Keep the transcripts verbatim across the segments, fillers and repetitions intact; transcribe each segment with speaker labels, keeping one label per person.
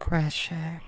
Speaker 1: Pressure.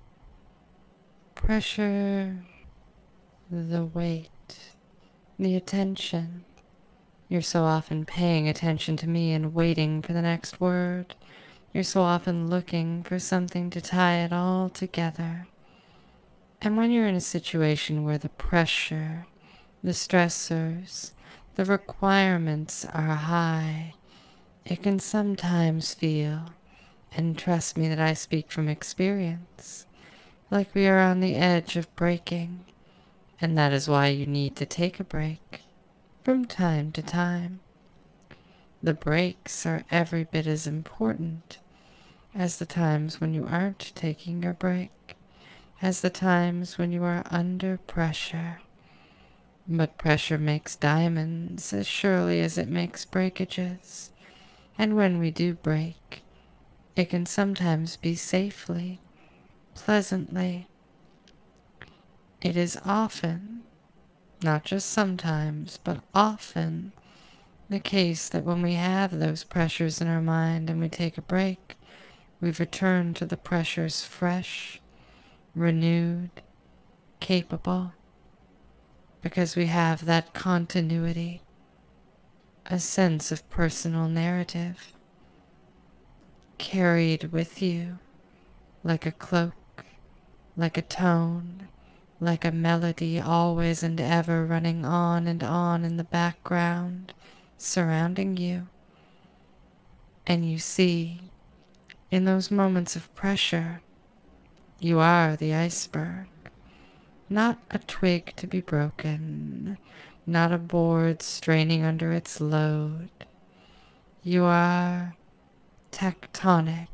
Speaker 1: Pressure, the weight, the attention. You're so often paying attention to me and waiting for the next word. You're so often looking for something to tie it all together. And when you're in a situation where the pressure, the stressors, the requirements are high, it can sometimes feel, and trust me that I speak from experience, like we are on the edge of breaking. And that is why you need to take a break from time to time. The breaks are every bit as important as the times when you aren't taking your break, as the times when you are under pressure. But pressure makes diamonds as surely as it makes breakages. And when we do break, it can sometimes be safely, pleasantly. It is often, not just sometimes, but often, the case that when we have those pressures in our mind and we take a break, we return to the pressures fresh, renewed, capable, because we have that continuity, a sense of personal narrative, carried with you like a cloak, like a tone, like a melody always and ever running on and on in the background, surrounding you. And you see, in those moments of pressure, you are the iceberg. Not a twig to be broken, not a board straining under its load. You are tectonic,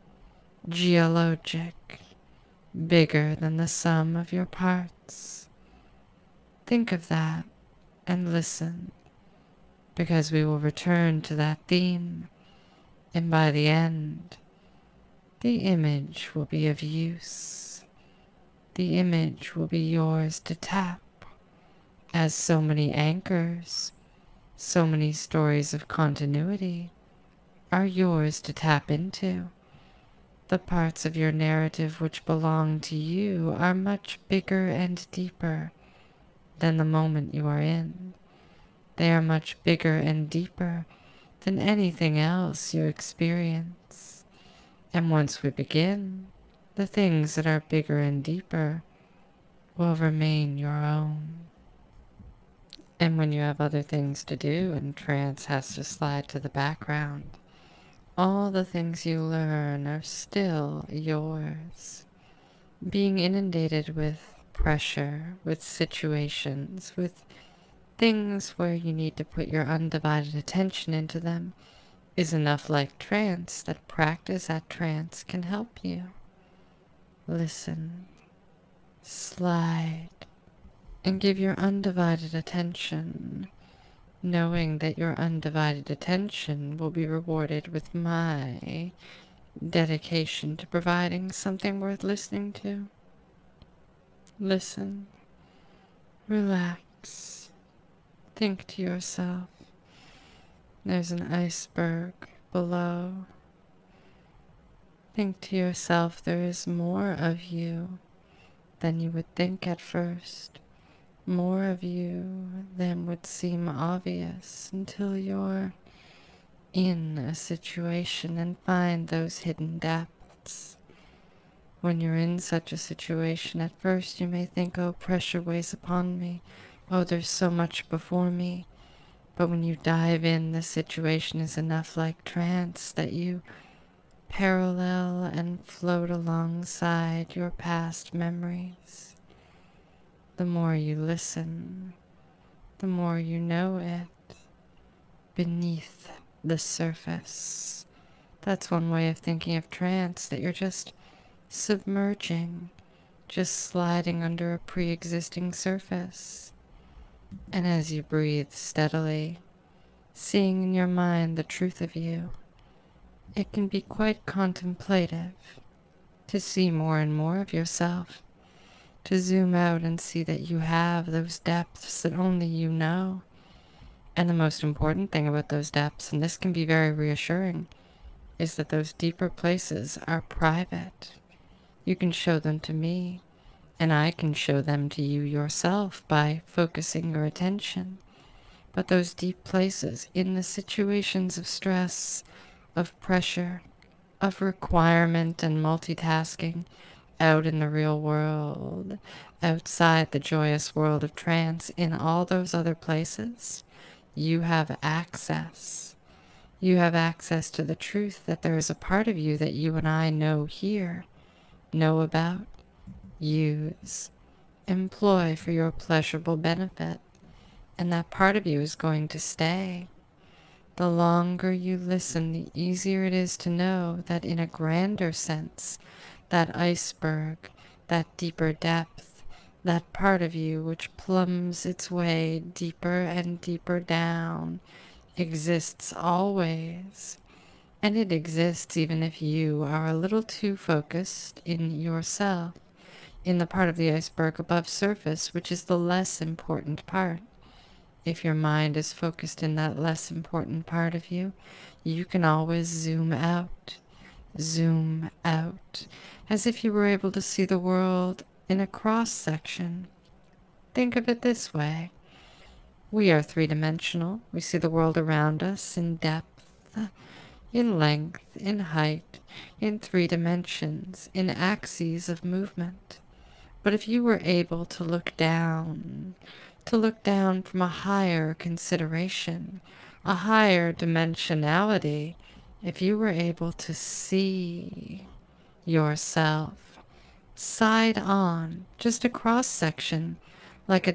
Speaker 1: geologic, bigger than the sum of your parts. Think of that and listen, because we will return to that theme, and by the end, the image will be of use. The image will be yours to tap, as so many anchors, so many stories of continuity are yours to tap into. The parts of your narrative which belong to you are much bigger and deeper than the moment you are in. They are much bigger and deeper than anything else you experience. And once we begin, the things that are bigger and deeper will remain your own. And when you have other things to do and trance has to slide to the background, all the things you learn are still yours. Being inundated with pressure, with situations, with things where you need to put your undivided attention into them is enough like trance that practice at trance can help you. Listen, slide, and give your undivided attention, knowing that your undivided attention will be rewarded with my dedication to providing something worth listening to. Listen, relax, think to yourself, there's an iceberg below. Think to yourself there is more of you than you would think at first. More of you than would seem obvious until you're in a situation and find those hidden depths. When you're in such a situation, at first you may think, oh, pressure weighs upon me. Oh, there's so much before me. But when you dive in, the situation is enough like trance that you parallel and float alongside your past memories. The more you listen, the more you know it beneath the surface. That's one way of thinking of trance, that you're just submerging, just sliding under a pre-existing surface. And as you breathe steadily, seeing in your mind the truth of you, it can be quite contemplative to see more and more of yourself, to zoom out and see that you have those depths that only you know. And the most important thing about those depths, and this can be very reassuring, is that those deeper places are private. You can show them to me, and I can show them to you yourself by focusing your attention. But those deep places in the situations of stress, of pressure, of requirement and multitasking, out in the real world, outside the joyous world of trance, in all those other places, you have access. You have access to the truth that there is a part of you that you and I know here, know about, use, employ for your pleasurable benefit, and that part of you is going to stay. The longer you listen, the easier it is to know that in a grander sense, that iceberg, that deeper depth, that part of you which plumbs its way deeper and deeper down, exists always. And it exists even if you are a little too focused in yourself, in the part of the iceberg above surface, which is the less important part. If your mind is focused in that less important part of you, you can always zoom out, zoom out, as if you were able to see the world in a cross-section. Think of it this way. We are three-dimensional. We see the world around us in depth, in length, in height, in three dimensions, in axes of movement. But if you were able to look down, to look down from a higher consideration, a higher dimensionality, if you were able to see yourself side on, just a cross section, like a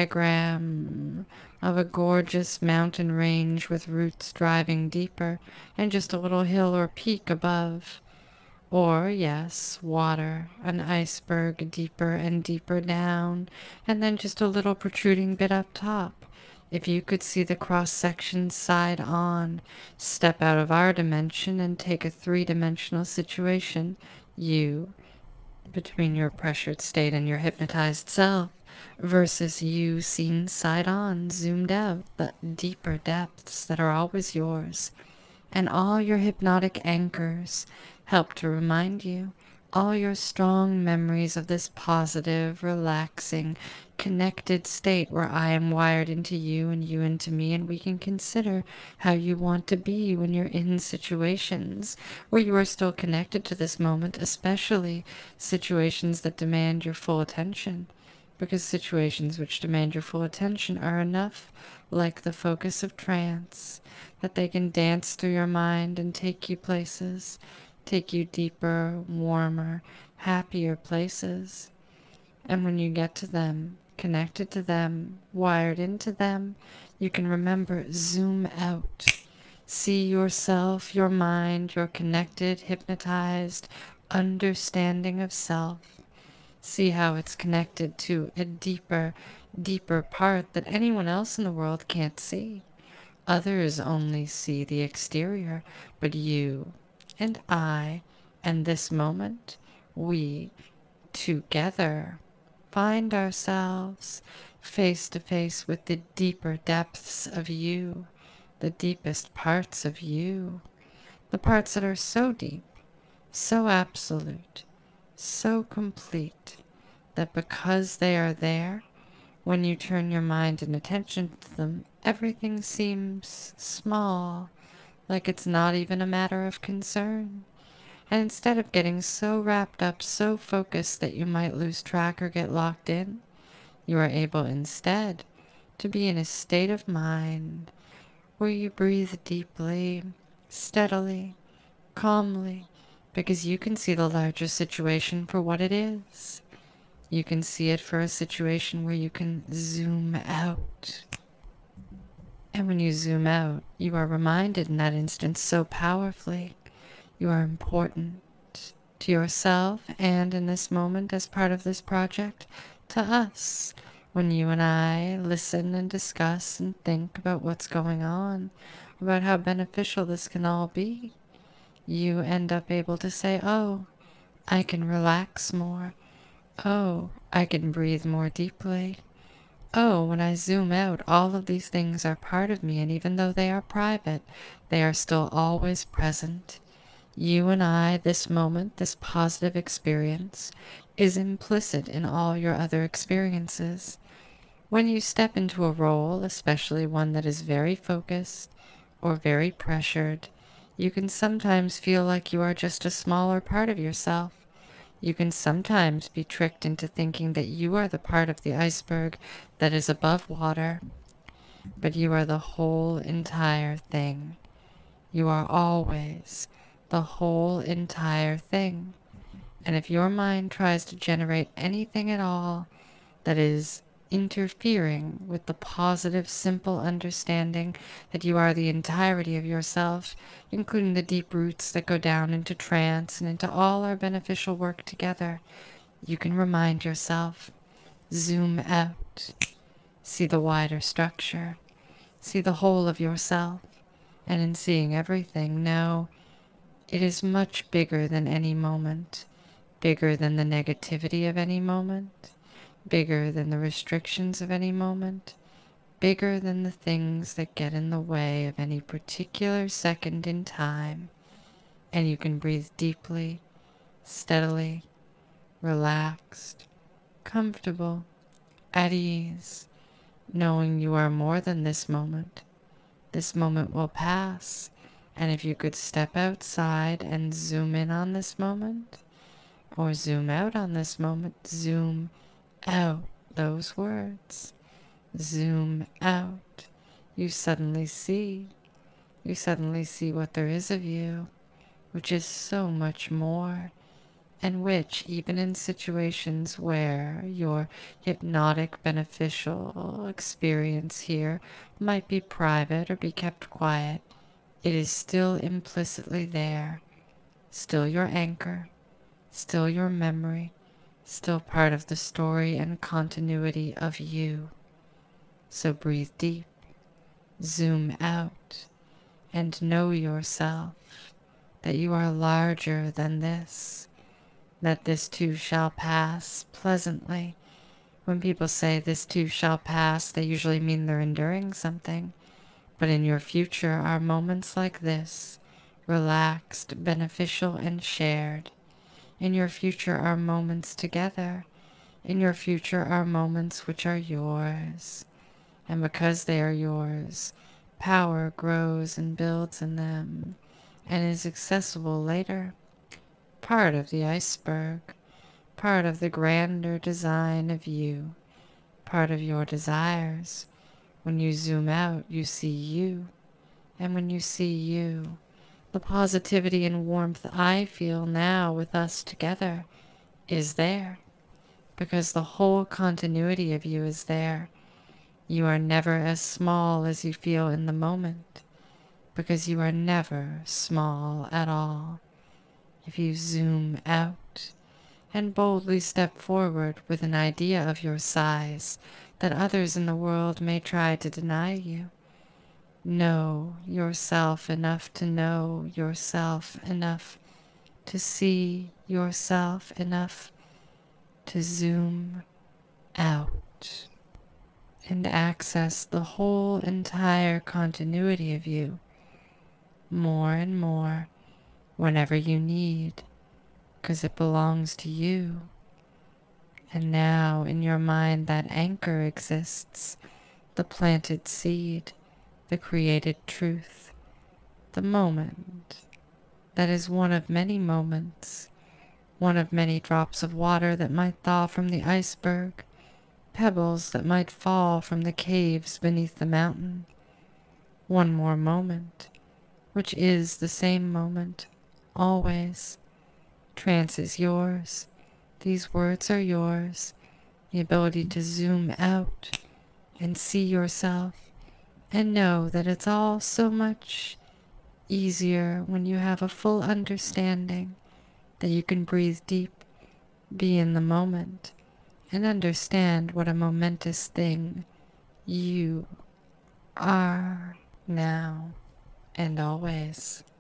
Speaker 1: diagram of a gorgeous mountain range with roots driving deeper and just a little hill or peak above. Or, yes, water, an iceberg deeper and deeper down, and then just a little protruding bit up top. If you could see the cross-section side on, step out of our dimension and take a three-dimensional situation, you, between your pressured state and your hypnotized self, versus you seen side on, zoomed out, the deeper depths that are always yours, and all your hypnotic anchors help to remind you, all your strong memories of this positive, relaxing, connected state where I am wired into you and you into me, and we can consider how you want to be when you're in situations where you are still connected to this moment, especially situations that demand your full attention. Because situations which demand your full attention are enough like the focus of trance, that they can dance through your mind and take you places, take you deeper, warmer, happier places. And when you get to them, connected to them, wired into them, you can remember, zoom out. See yourself, your mind, your connected, hypnotized understanding of self. See how it's connected to a deeper, deeper part that anyone else in the world can't see. Others only see the exterior, but you and I and this moment, we together find ourselves face to face with the deeper depths of you, the deepest parts of you, the parts that are so deep, so absolute, so complete, that because they are there, when you turn your mind and attention to them, everything seems small, like it's not even a matter of concern. And instead of getting so wrapped up, so focused that you might lose track or get locked in, you are able instead to be in a state of mind where you breathe deeply, steadily, calmly, because you can see the larger situation for what it is. You can see it for a situation where you can zoom out. And when you zoom out, you are reminded in that instance so powerfully, you are important to yourself and in this moment as part of this project, to us. When you and I listen and discuss and think about what's going on, about how beneficial this can all be, you end up able to say, oh, I can relax more. Oh, I can breathe more deeply. Oh, when I zoom out, all of these things are part of me, and even though they are private, they are still always present. You and I, this moment, this positive experience, is implicit in all your other experiences. When you step into a role, especially one that is very focused or very pressured, you can sometimes feel like you are just a smaller part of yourself. You can sometimes be tricked into thinking that you are the part of the iceberg that is above water, but you are the whole entire thing. You are always the whole entire thing. And if your mind tries to generate anything at all that is interfering with the positive, simple understanding that you are the entirety of yourself, including the deep roots that go down into trance and into all our beneficial work together, you can remind yourself, zoom out, see the wider structure, see the whole of yourself, and in seeing everything, know it is much bigger than any moment, bigger than the negativity of any moment, bigger than the restrictions of any moment, bigger than the things that get in the way of any particular second in time. And you can breathe deeply, steadily, relaxed, comfortable, at ease, knowing you are more than this moment. This moment will pass, and if you could step outside and zoom in on this moment, or zoom out on this moment, zoom out those words. Zoom out. You suddenly see. You suddenly see what there is of you, which is so much more, and which, even in situations where your hypnotic beneficial experience here might be private or be kept quiet, it is still implicitly there, still your anchor, still your memory, still part of the story and continuity of you. So breathe deep, zoom out, and know yourself, that you are larger than this, that this too shall pass pleasantly. When people say this too shall pass, they usually mean they're enduring something. But in your future are moments like this, relaxed, beneficial, and shared. In your future are moments together. In your future are moments which are yours. And because they are yours, power grows and builds in them, and is accessible later. Part of the iceberg, part of the grander design of you, part of your desires. When you zoom out, you see you, and when you see you, the positivity and warmth I feel now with us together is there, because the whole continuity of you is there. You are never as small as you feel in the moment, because you are never small at all. If you zoom out and boldly step forward with an idea of your size that others in the world may try to deny you, know yourself enough to know yourself enough to see yourself enough to zoom out and access the whole entire continuity of you more and more whenever you need, because it belongs to you. And now in your mind that anchor exists, the planted seed, the created truth, the moment that is one of many moments, one of many drops of water that might thaw from the iceberg, pebbles that might fall from the caves beneath the mountain. One more moment, which is the same moment, always. Trance is yours. These words are yours. The ability to zoom out and see yourself and know that it's all so much easier when you have a full understanding that you can breathe deep, be in the moment, and understand what a momentous thing you are now and always.